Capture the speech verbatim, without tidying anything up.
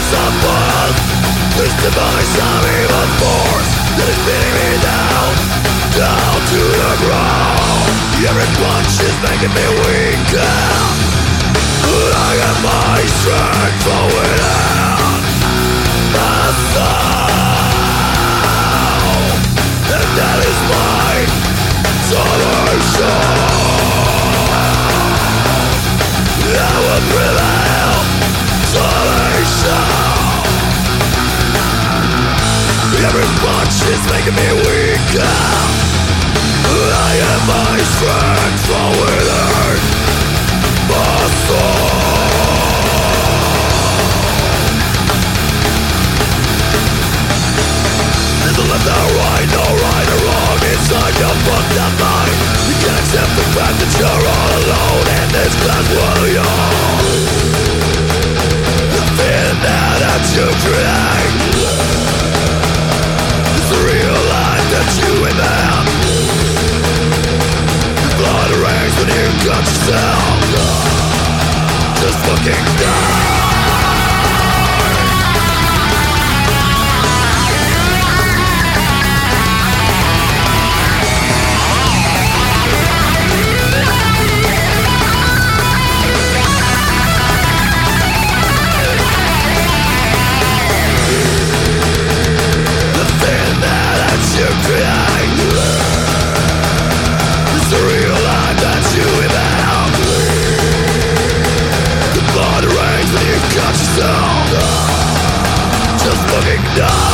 This device of evil force that is beating me down, down to the ground. Every punch is making me weaker. I got my strength from within my soul, and that is my salvation. I will prevail, salvation. Every punch is making me weaker. I have my strength from within my soul. There's no left or right, no right or wrong inside your fucked up mind. You can't accept the fact that you're all alone in this glass world. The fear now that you create, the real life that you invent. The blood rains when you cut yourself. Just fucking die. The thing that you create, it's the real life that you invent. The blood rains when you cut yourself. Just fucking die.